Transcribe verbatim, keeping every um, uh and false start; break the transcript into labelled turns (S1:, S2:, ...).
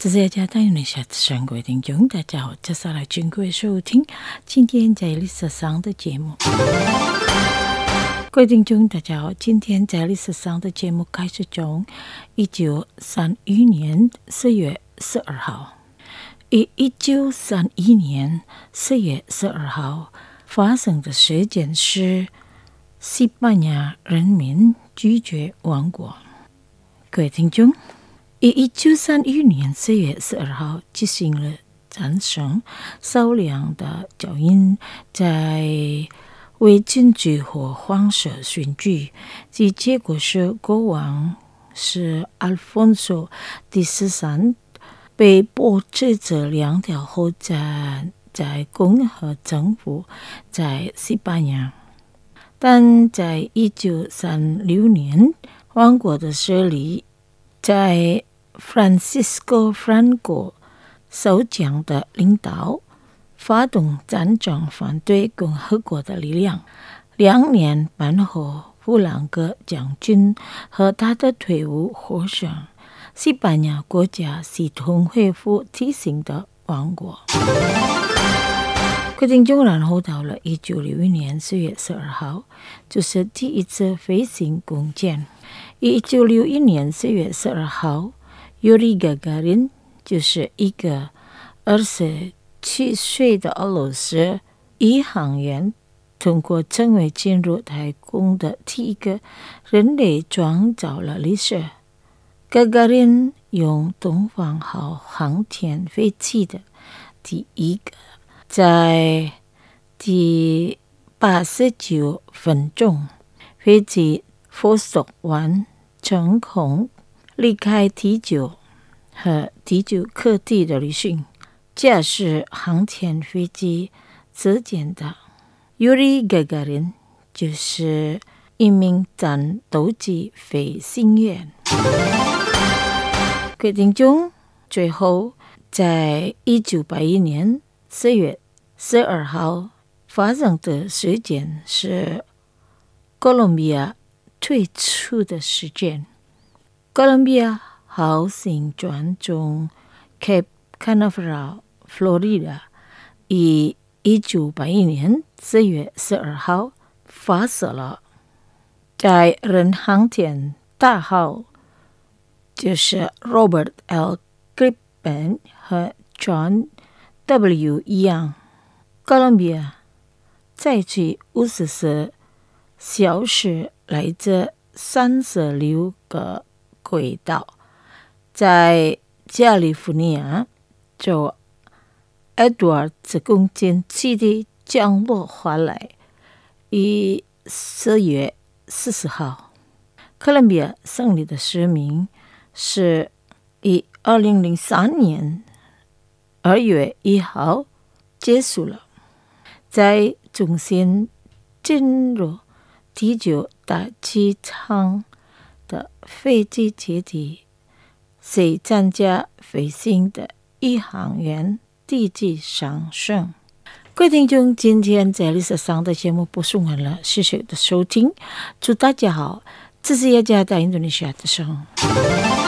S1: 这是家大印尼下的生活听众，大家好，接下来请各位收听今天在历史上的节目。各位听众，大家好，今天在历史上的节目开始从一九三一年四月十二号。于一九三一年四月十二号发生的事件是西班牙人民拒绝亡国。各位听众，于一九三一年四月十二号进行了战胜，少量的脚印在为禁止和皇室选举，其结果是国王是阿尔丰索第十三被驳斥着两条后站在共和政府在西班牙，但在一九三六年王国的设立，在 Francisco Franco 首长的领导发动战争反对共和国的力量。两年半后，弗朗哥将军和他的队伍获胜，西班牙国家系统恢复畸形的王国。决定就然后到了一九六一年四月十二号，就是第一次飞行弓箭。一九六一年四月十二号，Yuri Gagarin 就是一个二十七岁的俄罗斯宇航员，通过成为进入太空的第一个人类创造了历史。Gagarin 用东方号航天飞机的第一个，在第八十九分钟，飞机飞速完成功离开地球和地球各地的旅行。驾驶航天飞机之间的 Yuri Gagarin 就是一名战斗机飞行员。决定中，最后在一九八一年四月十二号发生的事件是哥伦比亚退出的事件。哥伦比亚号行船从 Cape Canaveral Florida 于一九八一年四月十二号发射了，载人航天大号就是 Robert L. Gripen 和 John W. Young。哥伦比亚在其五十四小时来自三十六个轨道，在加利福尼亚州Edwards 空间基地降落下来，于四月四十号。哥伦比亚胜利的使命是于二零零三年二月一号结束了。在中心进入地球大气层的飞机基地，谁参加飞行的宇航员地级上升。各位听众，今天在历史上的节目播送完了，谢谢的收听，祝大家好，这是雅加达印度尼西亚的声。